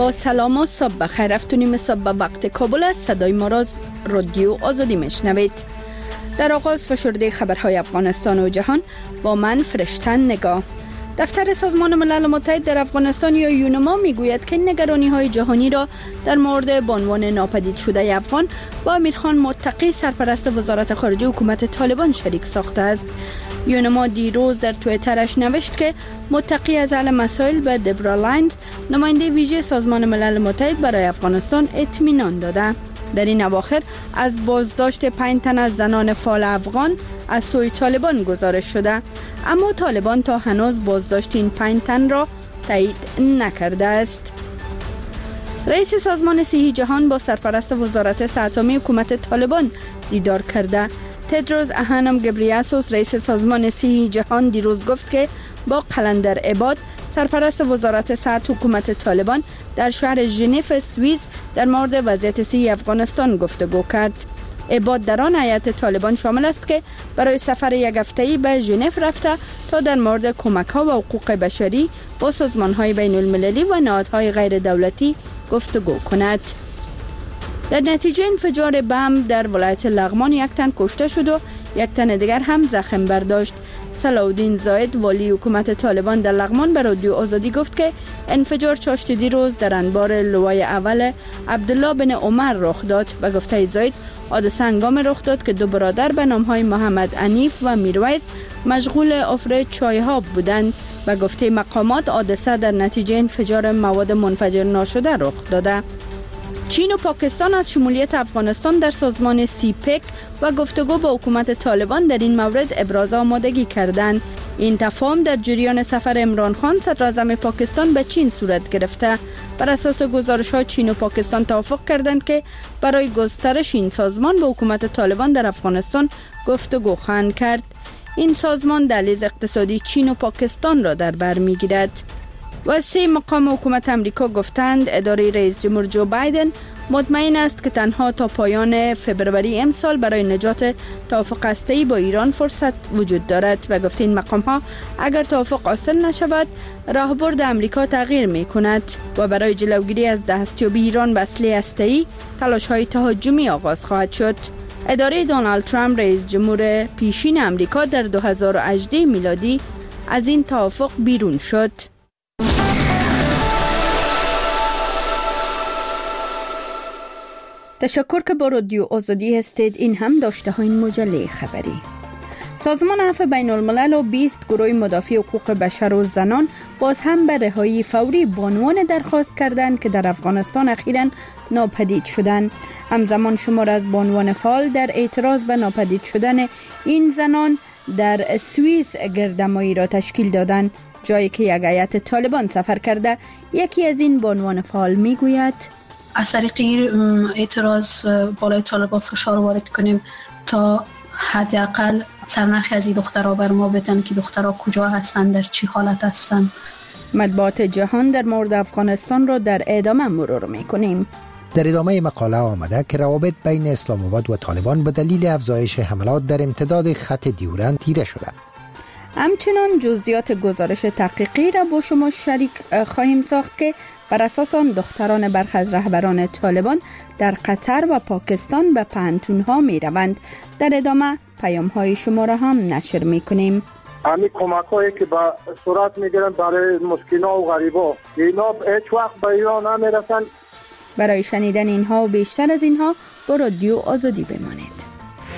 با سلام و صبح بخیر. افتونیم صبح وقت کابل است. صدای ما را رادیو آزادی میشنوید. در آغاز فشرده خبرهای افغانستان و جهان با من فرشتن نگاه. دفتر سازمان ملل متحد در افغانستان یا یونما میگوید که نگرانی‌های جهانی را در مورد بانوان ناپدید شده افغان با امیرخان متقی سرپرست وزارت خارجه حکومت طالبان شریک ساخته است. یونما دیروز در توییترش نوشت که متقی از اهل مسائل به دبرا لاینز نماینده ویژه سازمان ملل متحد برای افغانستان اطمینان داده. در این اواخر از بازداشت 5 تن از زنان فعال افغان از سوی طالبان گزارش شده، اما طالبان تا هنوز بازداشت این 5 تن را تایید نکرده است. رئیس سازمان صحی جهان با سرپرست وزارت صحت عامه حکومت طالبان دیدار کرده. تدروس ادهانوم گبریاسوس رئیس سازمان صحی جهان دیروز گفت که با قلندر عباد سرپرست وزارت صحت حکومت طالبان در شهر ژنو سوئیس در مورد وضعیت صحی افغانستان گفتگو کرد. عباد در آن هیئت طالبان شامل است که برای سفر یک هفته‌ای به ژنو رفته تا در مورد کمک‌ها و حقوق بشری با سازمان‌های بین‌المللی و نهادهای غیر دولتی گفتگو کند. در نتیجه انفجار بم در ولایت لغمان 1 تن کشته شد و 1 تن دیگر هم زخم برداشت. صلاح‌الدین زاید والی حکومت طالبان در لغمان به رادیو آزادی گفت که انفجار چاشت دیروز در انبار لوای اول عبدالله بن عمر رخ داد. به گفته زاید حادثه هنگام رخ داد که 2 برادر به نام‌های محمد عنیف و میرویس مشغول افر چای‌ها بودند. به گفته مقامات حادثه در نتیجه انفجار مواد منفجر ناشده رخ داده. چین و پاکستان از شمولیت افغانستان در سازمان سیپک و گفتگو با حکومت طالبان در این مورد ابراز آمادگی کردند. این تفاهم در جریان سفر عمران خان صدراعظم پاکستان به چین صورت گرفته. بر اساس گزارش‌ها چین و پاکستان توافق کردند که برای گسترش این سازمان با حکومت طالبان در افغانستان گفتگو خواهند کرد. این سازمان دهلیز اقتصادی چین و پاکستان را در بر می‌گیرد. و 3 مقام حکومت امریکا گفتند اداره رئیس جمهور جو بایدن مطمئن است که تنها تا پایان فبروری امسال برای نجات توافق هسته‌ای با ایران فرصت وجود دارد. و گفته این مقام ها اگر توافق حاصل نشود راهبرد امریکا تغییر می کند و برای جلوگیری از دستیابی ایران به اسلحه هسته‌ای تلاش های تهاجمی آغاز خواهد شد. اداره دونالد ترامپ رئیس جمهور پیشین امریکا در 2018 میلادی از این توافق بیرون شد. تشکر که با رادیو آزادی هستید. این هم داشته های مجله خبری. سازمان عفو بین الملل و 20 گروه مدافع حقوق بشر و زنان باز هم به رهایی فوری بانوان درخواست کردند که در افغانستان اخیراً ناپدید شدند. همزمان شمار از بانوان فعال در اعتراض به ناپدید شدن این زنان در سوئیس گردهمایی را تشکیل دادند، جایی که یک هیئت طالبان سفر کرده. یکی از این بانوان فعال میگوید از طریق اعتراض بالای طالبان فشار وارد کنیم تا حداقل سرنخی از این دخترها بر ما بدن که دخترها کجا هستند، در چی حالت هستند. مطبوعات جهان در مورد افغانستان را در ادامه مرور میکنیم. در ادامه مقاله آمده که روابط بین اسلام آباد و طالبان به دلیل افزایش حملات در امتداد خط دیورند تیره شده. همچنان جزئیات گزارش تحقیقی را با شما شریک خواهیم ساخت که بر اساس آن دختران برخی از رهبران طالبان در قطر و پاکستان به پانتون‌ها می‌روند. در ادامه پیام‌های شما را هم نشر می‌کنیم. همین کمک‌هایی که به صورت می‌گیرن برای مسکینا و غریبا، اینا هیچ وقت به ایران نمی‌رسن. برای شنیدن اینها و بیشتر از اینها با رادیو آزادی بمانید.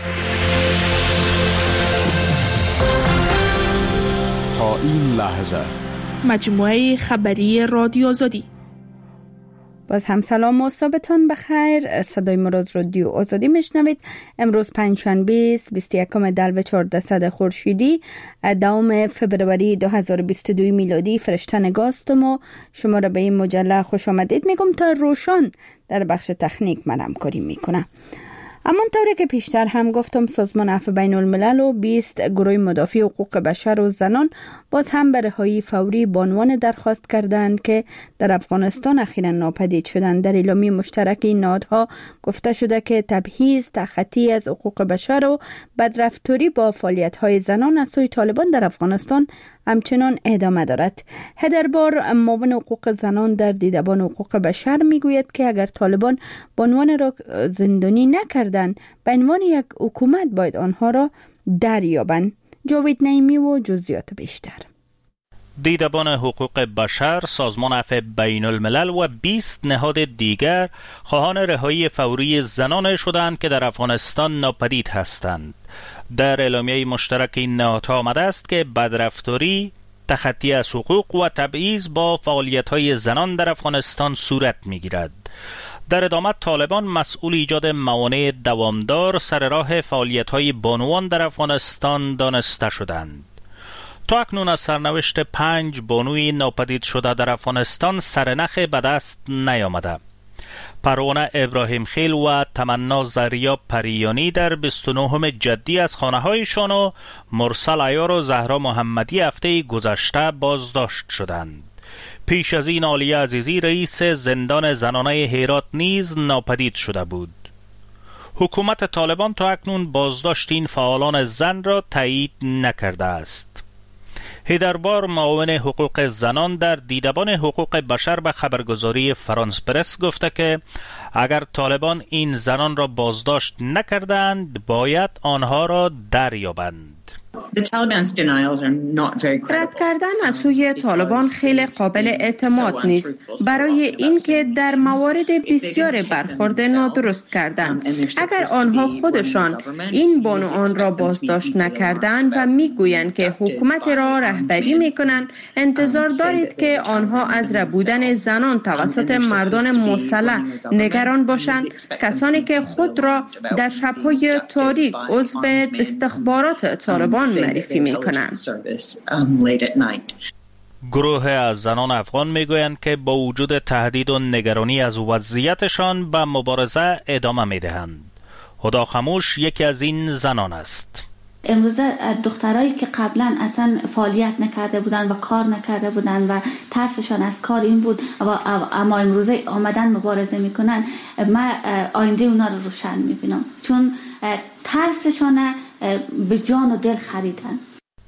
تا این لحظه مجموعه خبری رادیو آزادی. باز هم سلام و صبحتان بخیر. صدای ما را از رادیو آزادی میشنوید. امروز پنجشنبه 21 دلو 1400 خورشیدی 2 فبروری 2022 میلادی. فرشته نگاه هستم و شما را به این مجله خوش آمدید میگم. تا روشان در بخش تکنیک من همکاری میکنه. همانطوری که پیشتر هم گفتم سازمان عفو بین الملل و 20 گروه مدافع حقوق بشر و زنان باز هم به رهایی فوری بانوان درخواست کردند که در افغانستان اخیراً ناپدید شدند. در اعلامیه مشترک این نهادها گفته شده که تبعیض، تخطی از حقوق بشر و بدرفتاری با فعالیت‌های زنان از سوی طالبان در افغانستان همچنان ادامه دارد. هدربار معاون حقوق زنان در دیدبان حقوق بشر میگوید که اگر طالبان بانوان را زندانی نکردند، به عنوان یک حکومت باید آنها را دریابند. جاوید نعیمی و جزئیات بیشتر. دیدبان حقوق بشر، سازمان عفو بین الملل و 20 نهاد دیگر خواهان رهایی فوری زنان شدند که در افغانستان ناپدید هستند. در اعلامیه مشترک این نهادها آمده است که بدرفتاری، تخطی از حقوق و تبعیض با فعالیت‌های زنان در افغانستان صورت می‌گیرد. در ادامه طالبان مسئول ایجاد موانع دوامدار سر راه فعالیت‌های بانوان در افغانستان دانسته شدند. تا اکنون از سرنوشت 5 بانوی ناپدید شده در افغانستان سرنخ به دست نیامده. پروانه ابراهیم خیل و تمنا زریا پریانی در 29 جدی از خانه‌هایشان و مرسل عیار و زهرا محمدی هفته گذشته بازداشت شدند. پیش از این عالیه عزیزی رئیس زندان زنانه هرات نیز ناپدید شده بود. حکومت طالبان تا اکنون بازداشت این فعالان زن را تایید نکرده است. هیدربار معاون حقوق زنان در دیدبان حقوق بشر به خبرگزاری فرانس پرس گفته که اگر طالبان این زنان را بازداشت نکردند باید آنها را دریابند. رد کردن از سوی طالبان خیلی قابل اعتماد نیست، برای اینکه در موارد بسیار برخورد نادرست کردند. اگر آنها خودشان این بانوان را بازداشت نکردند و میگویند که حکومت را رهبری میکنند، انتظار دارید که آنها از ربودن زنان توسط مردان مسلح نگران باشند، کسانی که خود را در شب‌های تاریک عضو استخبارات طالبان معرفی می‌کنند. گروه از زنان افغان میگویند که با وجود تهدید و نگرانی از وضعیتشان به مبارزه ادامه میدهند. هدا خموش یکی از این زنان است. امروزه دخترایی که قبلا اصلا فعالیت نکرده بودن و کار نکرده بودن و ترسشان از کار این بود اما امروزه آمدن مبارزه میکنن، من آینده اونا رو روشن میبینم، چون ترسشان به جان و دل خریدن.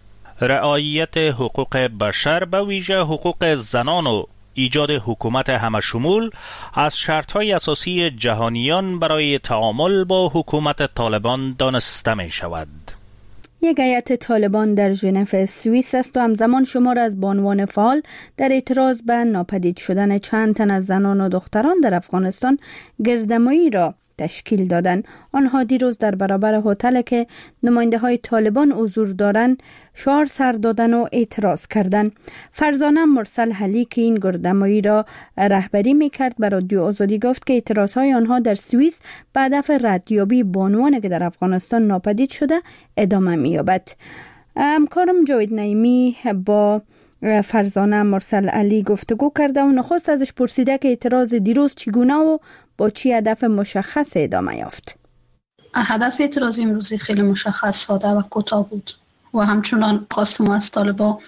رعایت حقوق بشر به ویژه حقوق زنان و ایجاد حکومت همشمول از شرط‌های اساسی جهانیان برای تعامل با حکومت طالبان دانسته می شود. یک هیئت طالبان در ژنو سوئیس است و همزمان شمار از بانوان فعال در اعتراض به ناپدید شدن چند تن از زنان و دختران در افغانستان گردهمایی را تشکیل دادند. آنها دیروز در برابر هتل که نماینده های طالبان حضور دارند شعار سر دادن و اعتراض کردند. فرزانه مرسل علی که این گردهمایی را رهبری میکرد به رادیو آزادی گفت که اعتراض های آنها در سوئیس به هدف ردیابی بانوانی که در افغانستان ناپدید شده ادامه می‌یابد. همکارم جاوید نعیمی با فرزانه مرسل علی گفتگو کرده و نخست ازش پرسیده که اعتراض دیروز چگونه و با چی هدف مشخص ادامه یافت. هدف اعتراض امروزی خیلی مشخص، ساده و کوتاه بود و همچنان خواستم از طالبا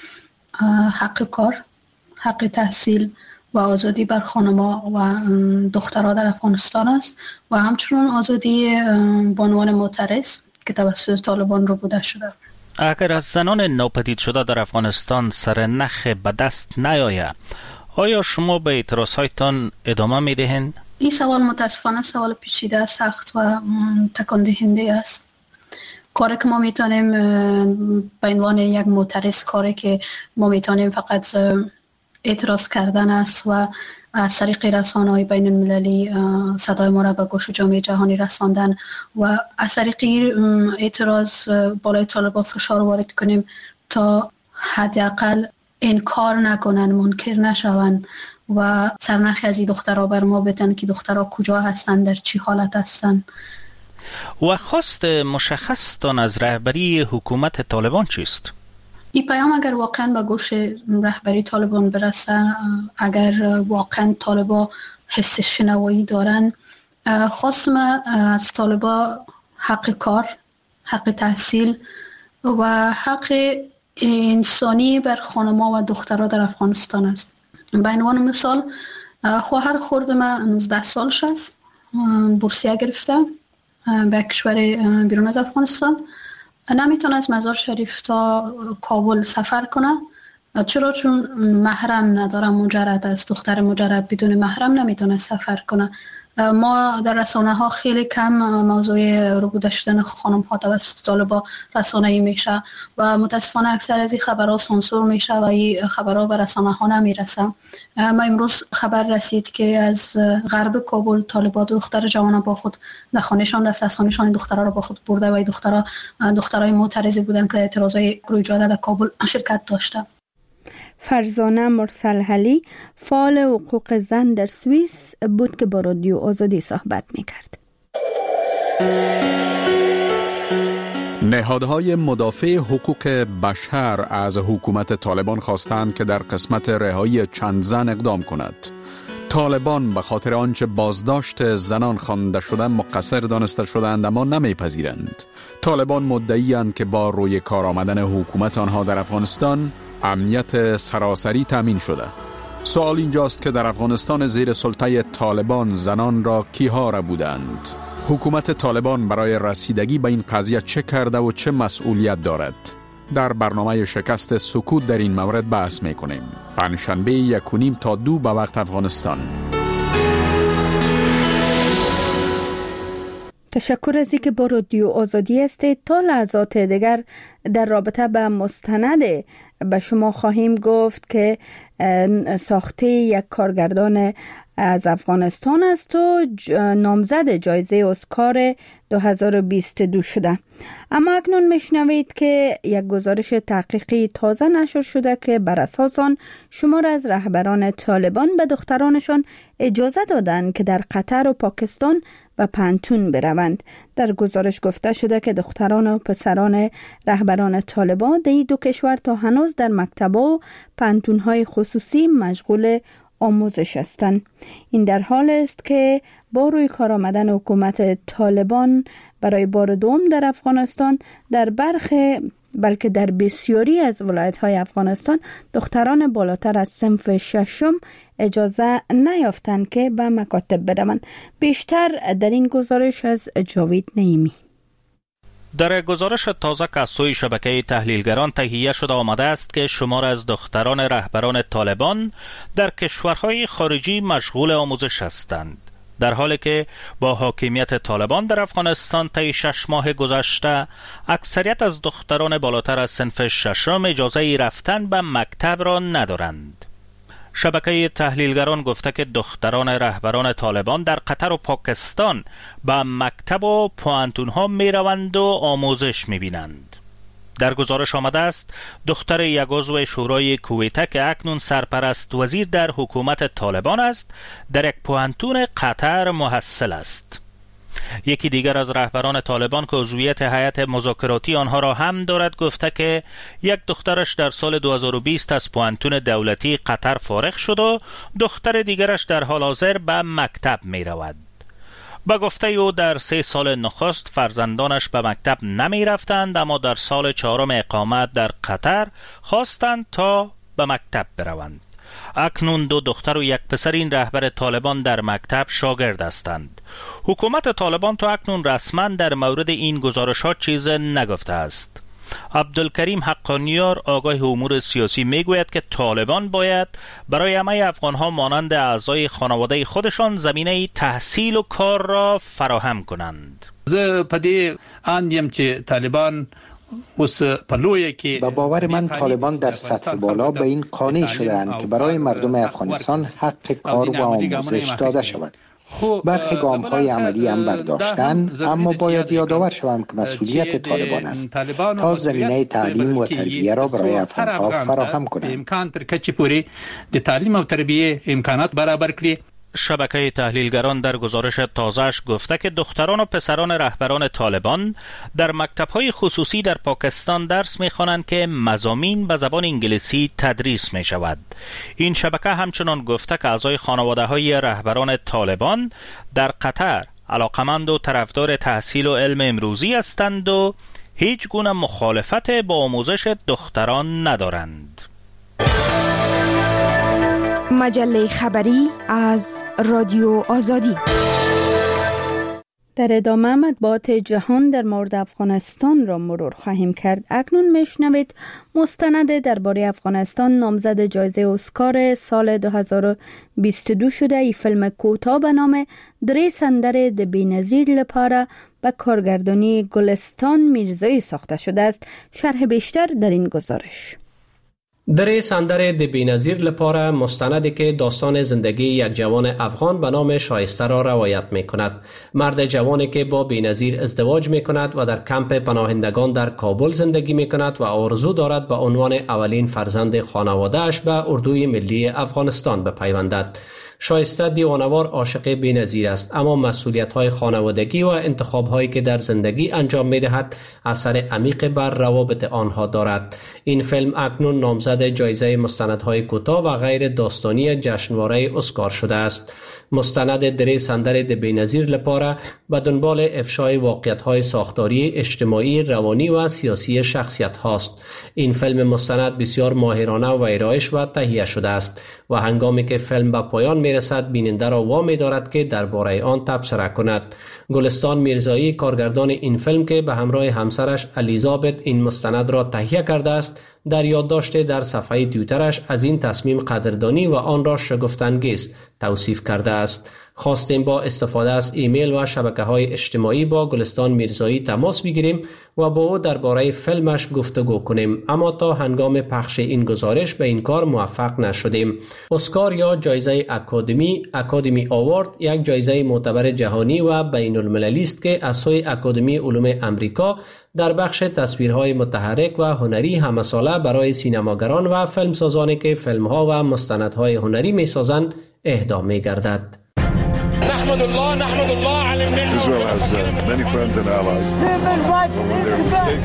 حق کار، حق تحصیل و آزادی بر خانم‌ها و دخترها در افغانستان است و همچنان آزادی بانوان معترض که توسط طالبان رو بوده شده. اگر از زنان ناپدید شده در افغانستان سرنخ به دست نیاید، آیا شما به اعتراضهایتان ادامه می‌دهید؟ این سوال متاسفانه سوال پیچیده، سخت و تکان دهنده است. کاری که ما میتونیم به عنوان یک معترض، کاری که ما میتونیم فقط اعتراض کردن است و از طریق رسانه‌های بین المللی صدای ما را به گوش جامعه جهانی رساندن و از طریق اعتراض بالای طالبان فشار وارد کنیم تا حداقل انکار نکنن، منکر نشون و سرنخی از این دخترها بر ما بدن که دخترها کجا هستند، در چی حالت هستند. و خواست مشخصتان از رهبری حکومت طالبان چیست؟ این پیام اگر واقعا به گوش رهبری طالبان برسه، اگر واقعا طالبا حس شنوایی دارن، خواستم از طالبا حق کار، حق تحصیل و حق انسانی بر خانم‌ها و دخترها در افغانستان است. به عنوان مثال خواهر خرد من 19 سالش است، بورسیه گرفته به کشور بیرون از افغانستان، نمیتونه از مزار شریف تا کابل سفر کنه چرا؟ چون محرم نداره، مجرد است. دختر مجرد بدون محرم نمیتونه سفر کنه. ما در رسانه ها خیلی کم موضوع ربوده شدن خانم ها توسط طالبان رسانه‌ای میشه و متاسفانه اکثر از این خبرها سانسور میشه و این خبرها به رسانه ها نمیرسه. ما امروز خبر رسید که از غرب کابل طالبان دختر جوان با خود در خانهشان رفته، از خانهشان این دخترها رو با خود برده و این دخترای معترضی بودن که در اعتراضای گروه جاده در کابل شرکت داشته. فرزانه مرسل حلی فعال حقوق زن در سوئیس بود که با رادیو آزادی صحبت میکرد. نهادهای مدافع حقوق بشر از حکومت طالبان خواستند که در قسمت رهایی چند زن اقدام کند. طالبان به خاطر آنچه بازداشت زنان خوانده شده مقصر دانسته شدند اما نمیپذیرند. طالبان مدعی‌اند که با روی کار آمدن حکومت آنها در افغانستان امنیت سراسری تامین شده. سوال اینجاست که در افغانستان زیر سلطه طالبان زنان را کیها را بودند؟ حکومت طالبان برای رسیدگی به این قضیه چه کرده و چه مسئولیت دارد؟ در برنامه شکست سکوت در این مورد بحث میکنیم. پنجشنبه 1:30 تا 2 به وقت افغانستان. تشکر از اینکه با رادیو آزادی هستید. تا لحظات دیگر در رابطه به مستند به شما خواهیم گفت که ساخته یک کارگردان از افغانستان است و نامزد جایزه اسکار 2022 شده. اما اکنون میشنوید که یک گزارش تحقیقی تازه نشر شده که بر اساس آن شمار از رهبران طالبان به دخترانشان اجازه دادند که در قطر و پاکستان و پانتون بروند. در گزارش گفته شده که دختران و پسران رهبران طالبان در این دو کشور تا هنوز در مکتب‌ها و پانتون‌های خصوصی مشغول آموزش هستند. این در حال است که با روی کار آمدن حکومت طالبان برای بار دوم در افغانستان بلکه در بسیاری از ولایت‌های افغانستان دختران بالاتر از صنف ششم اجازه نیافتند که به مکاتب بروند. بیشتر در این گزارش از جاوید نعیمی. در گزارش تازه که از سوی شبکه تحلیلگران تهیه شده آمده است که شمار از دختران رهبران طالبان در کشورهای خارجی مشغول آموزش هستند، در حالی که با حاکمیت طالبان در افغانستان طی 6 ماه گذشته اکثریت از دختران بالاتر از صنف ششم اجازه رفتن به مکتب را ندارند. شبکه تحلیلگران گفته که دختران رهبران طالبان در قطر و پاکستان به مکتب و پوانتون‌ها می روند و آموزش می بینند. در گزارش آمده است دختر یک عضو شورای کویته که اکنون سرپرست وزیر در حکومت طالبان است در یک پوانتون قطر محصل است. یکی دیگر از رهبران طالبان که عضویت هیئت مذاکراتی آنها را هم دارد گفته که یک دخترش در سال 2020 از پوانتون دولتی قطر فارغ شد و دختر دیگرش در حال حاضر به مکتب می رود. با گفته او در 3 سال نخست فرزندانش به مکتب نمی رفتند، اما در سال 4 اقامت در قطر خواستند تا به مکتب بروند. اکنون 2 دختر و 1 پسر این رهبر طالبان در مکتب شاگرد هستند. حکومت طالبان تا اکنون رسما در مورد این گزارش‌ها چیز نگفته است. عبدالکریم حقانیار آگاه امور سیاسی میگوید که طالبان باید برای همه افغان‌ها مانند اعضای خانواده خودشان زمینه تحصیل و کار را فراهم کنند. زه پدې اندیم چې طالبان با باور من طالبان در سطح بالا به این قانع شدند که برای مردم افغانستان حق کار و آموزش داده شود. برخی گام‌های عملی هم برداشتن، اما باید یادآور شوم که مسئولیت طالبان است تا زمینه تعلیم و تربیه را برای افغان‌ها فراهم کنند. امکان تر کچی پوری د تعلیم و تربیه امکانات برابر کړي. شبکه تحلیلگران در گزارش تازه‌اش گفته که دختران و پسران رهبران طالبان در مکتب‌های خصوصی در پاکستان درس می‌خوانند که مضامین به زبان انگلیسی تدریس می‌شود. این شبکه همچنان گفته که اعضای خانواده‌های رهبران طالبان در قطر علاقمند و طرفدار تحصیل و علم امروزی هستند و هیچ گونه مخالفت با آموزش دختران ندارند. مجله خبری از رادیو آزادی. در ادامه مطبوعات جهان در مورد افغانستان را مرور خواهیم کرد. اکنون میشنوید مستند درباره افغانستان نامزد جایزه اسکار سال 2022 شده. این فیلم کوتاه به نام دری سندر د بی‌نظیر لپاره به کارگردانی گلستان میرزایی ساخته شده است. شرح بیشتر در این گزارش. دری سندر د بی‌نظیر لپاره مستندی که داستان زندگی یک جوان افغان به نام شایسته را روایت می کند. مرد جوانی که با بی‌نظیر ازدواج می کند و در کمپ پناهندگان در کابل زندگی می کند و آرزو دارد به عنوان اولین فرزند خانواده‌اش به اردوی ملی افغانستان بپیوندد. شایسته دیوانوار عاشق بی‌نظیر است، اما مسئولیت‌های خانوادگی و انتخاب‌هایی که در زندگی انجام می‌دهد اثر عمیق بر روابط آنها دارد. این فیلم اکنون نامزد جایزه مستندهای کوتاه و غیر داستانی جشنواره اسکار شده است. مستند دری سندر د بی‌نظیر لپاره به دنبال افشای واقعیت‌های ساختاری، اجتماعی، روانی و سیاسی شخصیت هاست. این فیلم مستند بسیار ماهرانه و ویرایش و تهیه شده است و هنگامی که فیلم به پایان میرسد بیننده را وامی دارد که درباره آن تبصره کند. گلستان میرزایی کارگردان این فیلم که به همراه همسرش الیزابت این مستند را تهیه کرده است، در یادداشت در صفحه توییترش از این تصمیم قدردانی و آن را شگفت‌انگیز توصیف کرده است. خواستیم با استفاده از ایمیل و شبکه‌های اجتماعی با گلستان میرزایی تماس بگیریم و با او درباره فیلمش گفتگو کنیم، اما تا هنگام پخش این گزارش به این کار موفق نشدیم. اسکار یا جایزه اکادمی آوارد یک جایزه معتبر جهانی و بین المللی است که از سوی اکادمی علوم امریکا در بخش تصویرهای متحرک و هنری همساله برای سینماگران و فیلمسازانی که فیلم‌ها و مستندهای هنری می‌سازند اهدا می‌گردد. نحمد الله على النعمة. Israel has many friends and allies. But when they're mistaken.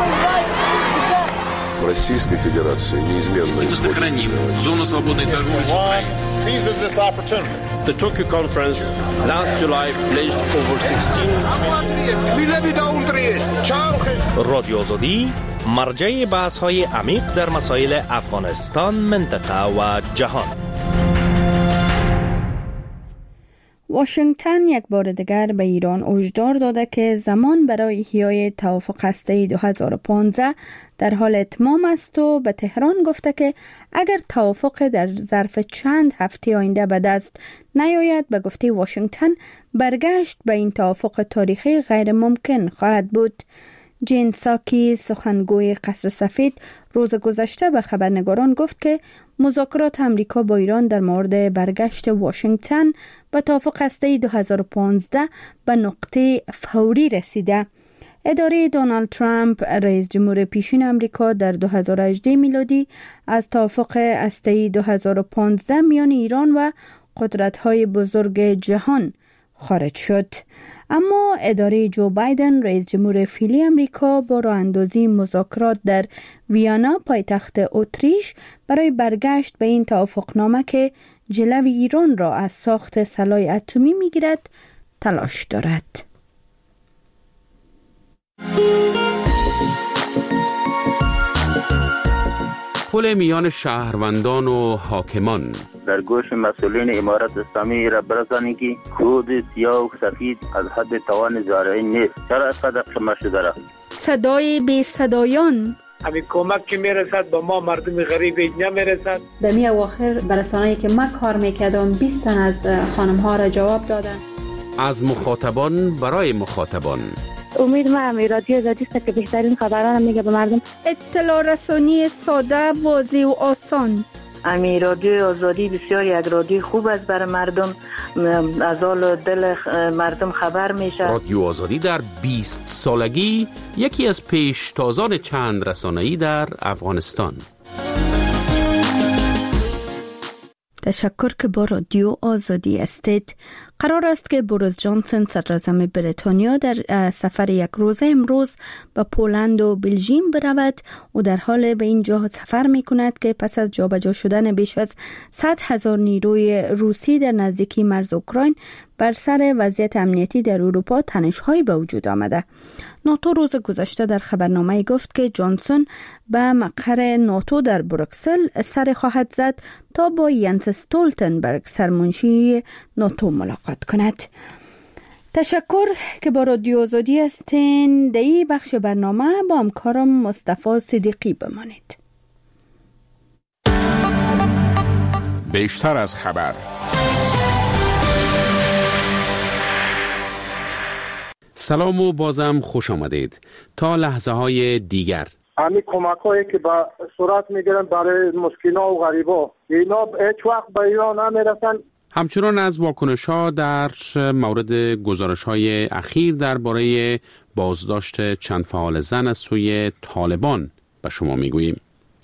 Российской Федерации неизменно сохраним зону свободной торговли с Украиной. Seizes this opportunity. The Tokyo conference last July pledged over 16 رادیو آزادی مرجع بحث‌های عمیق در مسائل افغانستان، منطقه و جهان. واشنگتن یک بار دیگر به ایران هشدار داده که زمان برای احیای توافق هسته‌ای 2015 در حال اتمام است و به تهران گفته که اگر توافق در ظرف چند هفته آینده به دست نیاید، به گفته واشنگتن برگشت به این توافق تاریخی غیر ممکن خواهد بود. جین ساکی سخنگوی قصر سفید روز گذشته به خبرنگاران گفت که مذاکرات امریکا با ایران در مورد برگشت واشنگتن به توافق هسته‌ای 2015 به نقطه فوری رسیده. اداره دونالد ترامپ رئیس جمهور پیشین امریکا در 2018 میلادی از توافق هسته‌ای 2015 میان ایران و قدرت‌های بزرگ جهان خارج شد. اما اداره جو بایدن رئیس جمهور فعلی امریکا با راه اندازی مذاکرات در ویانا پایتخت اتریش برای برگشت به این توافقنامه که جلوی ایران را از ساخت سلاح اتمی میگیرد تلاش دارد. پل میان شهروندان و حاکمان در گوش مسئولین امارت اسلامی را برسانید که کود سیاه و سفید از حد توان زارعی نیست. چرا اینقدر قمه شده را؟ صدای بی صدایان، همین کمک که میرسد به ما مردم غریب نمیرسد. در می اواخر برسانه‌ای که من کار میکردم 20 تن از خانم ها را جواب دادن. از مخاطبان برای مخاطبان. امید ما رادیو آزادی است که بهترین خبران میگه به مردم. اطلاع رسانی ساده، واضح و آسان. رادیو آزادی بسیار یک رادیو خوب است برای مردم، از حال دل مردم خبر میشه. رادیو آزادی در 20 سالگی یکی از پیشتازان چند رسانه‌ای در افغانستان. تشکر که با رادیو آزادی هستید. قرار است که بوریس جانسون صدراعظم بریتانیا در سفر یک روزه امروز به پولند و بلژیم برود و در حال به این جا سفر می کند که پس از جابجا شدن بیش از 100,000 نیروی روسی در نزدیکی مرز اوکراین بر سر وضعیت امنیتی در اروپا تنش‌هایی به وجود آمده. ناتو روز گذشته در خبرنامه گفت که جانسون به مقر ناتو در بروکسل سر خواهد زد تا با ینس استولتنبرگ سرمنشی ناتو ملاقات کند. تشکر که با رادیو آزادی هستین. در این بخش برنامه با همکارم مصطفی صدیقی بمانید. بیشتر از خبر. سلام و بازم خوش آمدید. تا لحظه های دیگر همین کمک هایی که به صورت میگیرن برای مسکینا و غریبا اینا هیچ وقت به ایران نمیرسن. همچنان از واکنش‌ها در مورد گزارش‌های اخیر درباره بازداشت چند فعال زن از سوی طالبان به شما میگوییم.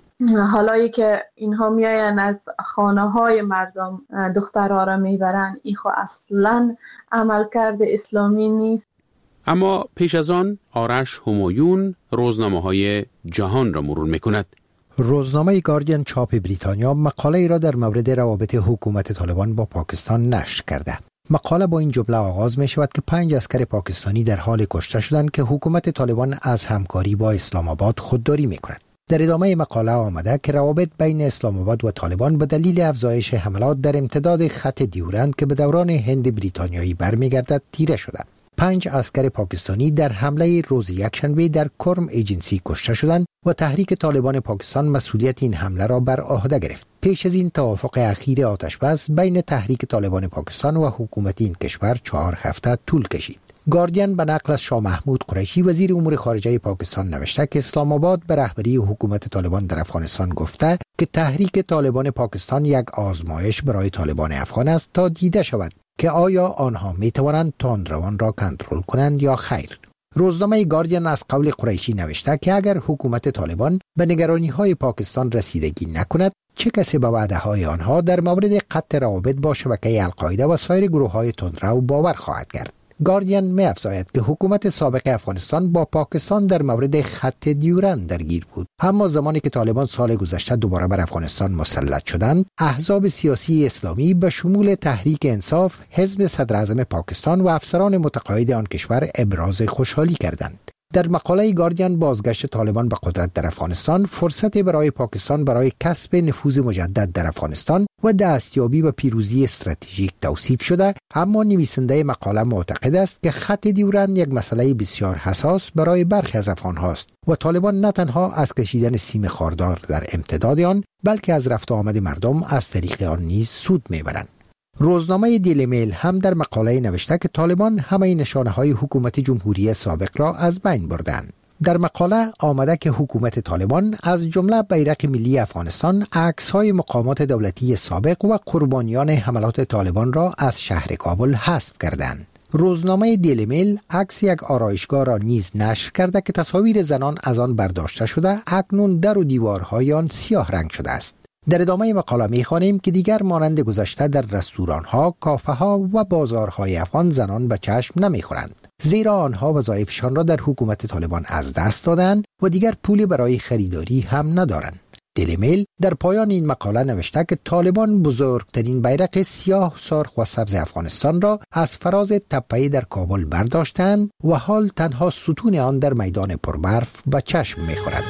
حالایی که اینها میاین از خانه‌های مردم دخترها را میبرن، این خو اصلاً عملکرد اسلامی نیست. اما پیش از آن آرش همایون روزنامه‌های جهان را مرور میکند. روزنامه گاردین چاپ بریتانیا مقاله ای را در مورد روابط حکومت طالبان با پاکستان نشر کرده. مقاله با این جمله آغاز می شود که 5 عسکر پاکستانی در حال کشته شدند که حکومت طالبان از همکاری با اسلام آباد خودداری می کند. در ادامه مقاله آمده که روابط بین اسلام آباد و طالبان به دلیل افزایش حملات در امتداد خط دیورند که به دوران هند بریتانیایی برمیگردد تیره شده. 5 عسکر پاکستانی در حمله روز یکشنبه در کرم ایجنسی کشته شدند و تحریک طالبان پاکستان مسئولیت این حمله را بر عهده گرفت. پیش از این توافق اخیر آتشبس بین تحریک طالبان پاکستان و حکومت این کشور 4 هفته طول کشید. گاردین به نقل از شاه محمود قریشی وزیر امور خارجه پاکستان نوشته که اسلام آباد به رهبری حکومت طالبان در افغانستان گفته که تحریک طالبان پاکستان یک آزمایش برای طالبان افغان است تا دیده شود که آیا آنها می توانند تندروان را کنترل کنند یا خیر. روزنامه گاردین از قول قریشی نوشته که اگر حکومت طالبان به نگرانی‌های پاکستان رسیدگی نکند، چه کسی به وعده‌های آنها در مورد قطع روابط با شبکه القاعده و سایر گروه‌های تندرو باور خواهد کرد. گاردین می‌افزاید که حکومت سابق افغانستان با پاکستان در مورد خط دیورند درگیر بود، اما زمانی که طالبان سال گذشته دوباره بر افغانستان مسلط شدند، احزاب سیاسی اسلامی به شمول تحریک انصاف، حزب صدراعظم پاکستان و افسران متقاعد آن کشور ابراز خوشحالی کردند. در مقاله گاردین بازگشت طالبان به قدرت در افغانستان فرصتی برای پاکستان برای کسب نفوذ مجدد در افغانستان و دستیابی به پیروزی استراتژیک توصیف شده، اما نویسنده مقاله معتقد است که خط دیورند یک مسئله بسیار حساس برای برخی از افغان‌هاست و طالبان نه تنها از کشیدن سیم خاردار در امتداد آن، بلکه از رفت و آمد مردم از طریق آن نیز سود میبرند. روزنامه دیلی میل هم در مقاله نوشته که طالبان همه نشانه‌های حکومت جمهوری سابق را از بین بردند. در مقاله آمده که حکومت طالبان از جمله بیرق ملی افغانستان، عکس‌های مقامات دولتی سابق و قربانیان حملات طالبان را از شهر کابل حذف کردند. روزنامه دیلی میل عکس یک آرایشگاه را نیز نشر کرده که تصاویر زنان از آن برداشته شده، اکنون در و دیوارهای آن سیاه رنگ شده است. در ادامه مقاله می‌خوانیم که دیگر مانند گذشته در رستوران‌ها، کافه‌ها و بازارهای افغان زنان به چشم نمی‌خورند، زیرا آنها وظایفشان را در حکومت طالبان از دست دادند و دیگر پولی برای خریداری هم ندارند. دیلی میل در پایان این مقاله نوشته که طالبان بزرگترین بیرق سیاه، سرخ و سبز افغانستان را از فراز تپه‌ای در کابل برداشتند و حال تنها ستون آن در میدان پربرف به چشم می‌خورد.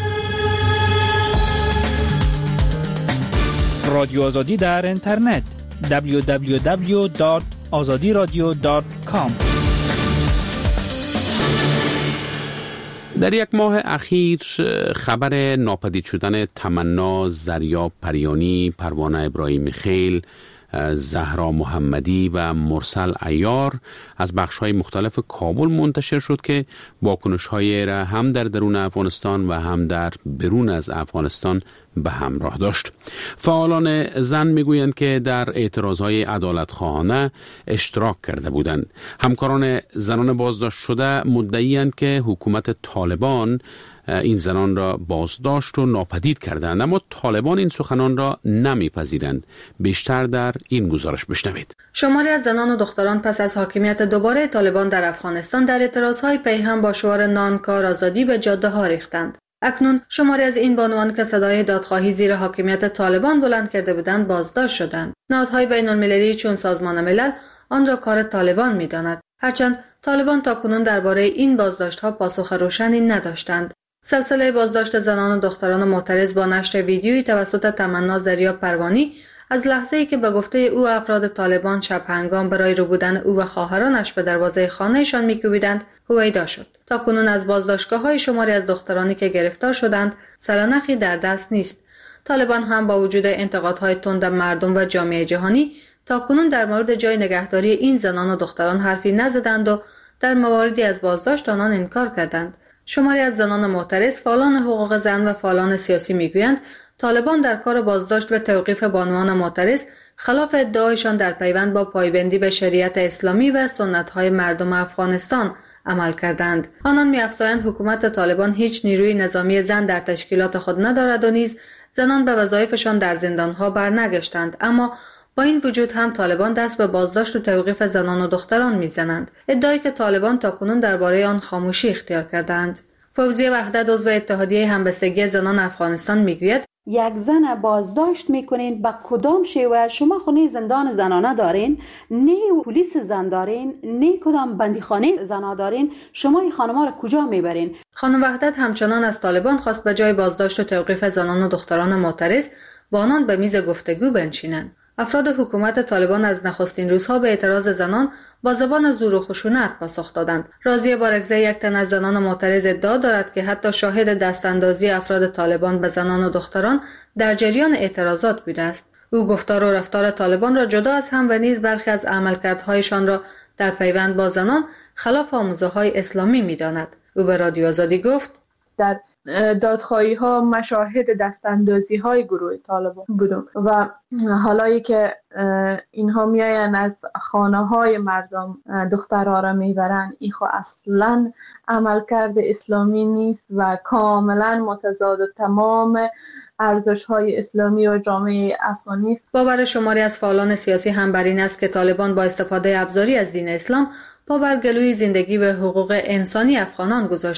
رادیو آزادی در اینترنت www.azadiradio.com. در یک ماه اخیر خبر ناپدید شدن تمنا زریاب پریانی، پروانه ابراهیم خیل، زهرا محمدی و مرسل عیار از بخش‌های مختلف کابل منتشر شد که واکنش‌های را هم در درون افغانستان و هم در بیرون از افغانستان به همراه داشت. فعالان زن میگویند که در اعتراضهای عدالتخواهانه اشتراک کرده بودند. همکاران زنان بازداشت شده مدعی‌اند که حکومت طالبان این زنان را بازداشت و ناپدید کردند، اما طالبان این سخنان را نمیپذیرند. بیشتر در این گزارش بشنوید. شماری از زنان و دختران پس از حاکمیت دوباره طالبان در افغانستان در اعتراضهای پیهم با شعار نان کار آزادی به جاده ها ریختند. اکنون شماری از این بانوان که صدای دادخواهی زیر حاکمیت طالبان بلند کرده بودند بازداشت شدند. نهادهای بین المللی چون سازمان ملل آن را کار طالبان می‌داند، هرچند طالبان تاکنون درباره این بازداشت‌ها پاسخ روشنی نداشتند. سلسله بازداشت زنان و دختران معترض با نشر ویدیویی توسط تمنا زریاب پروانی از لحظه‌ای که به گفته او افراد طالبان شب هنگام برای ربودن او و خواهرانش به دروازه خانه‌شان می‌کوبیدند هویدا شد. تاکنون از بازداشتگاه‌های شماری از دخترانی که گرفتار شدند سرنخی در دست نیست. طالبان هم با وجود انتقادهای تند مردم و جامعه جهانی تاکنون در مورد جای نگهداری این زنان و دختران حرفی نزدند و در مواردی از بازداشت آنان انکار کردند. شماری از زنان معترض، فعالان حقوق زن و فعالان سیاسی میگویند طالبان در کار بازداشت و توقیف بانوان معترض خلاف ادعایشان در پیوند با پایبندی به شریعت اسلامی و سنت‌های مردم افغانستان عمل کردند. آنان می‌افزایند حکومت طالبان هیچ نیروی نظامی زن در تشکیلات خود ندارد و نیز زنان به وظایفشان در زندان‌ها برنگشتند، اما با این وجود هم طالبان دست به بازداشت و توقیف زنان و دختران میزنند، ادعایی که طالبان تاکنون درباره آن خاموشی اختیار کردند. فوزیه وحدت عضو اتحادیه همبستگی زنان افغانستان میگوید یک زن بازداشت میکنین با کدام شیوه؟ شما خونه زندان زنانه دارین، نه پلیس زن دارین، نه کدام بندیخانه زنا دارین، شما این خانم‌ها را کجا میبرین؟ خانم وحدت همچنان از طالبان خواست به جای بازداشت و توقیف زنان و دختران معترض با آنان به میز گفتگو بنشینند. افراد حکومت طالبان از نخستین روزها به اعتراض زنان با زبان زور و خشونت پاسخ دادند. راضیه بارگزی، یک تن از زنان معترض، ادعا دارد که حتی شاهد دستاندازی افراد طالبان به زنان و دختران در جریان اعتراضات بوده است. او گفتار و رفتار طالبان را جدا از هم و نیز برخی از عملکردهایشان را در پیوند با زنان خلاف آموزه‌های اسلامی می‌داند. او به رادیو آزادی گفت در دادخواهی ها مشاهد دستاندازی های گروه طالبان بودم و حالایی که اینها میاین از خانه های مردم دخترها را میبرن، این خو اصلا عملکرد اسلامی نیست و کاملا متضاد تمام ارزش های اسلامی و جامعه افغانی است. باور شماری از فعالان سیاسی هم بر این است که طالبان با استفاده ابزاری از دین اسلام پا بر گلوی زندگی و حقوق انسانی افغانان گذاشته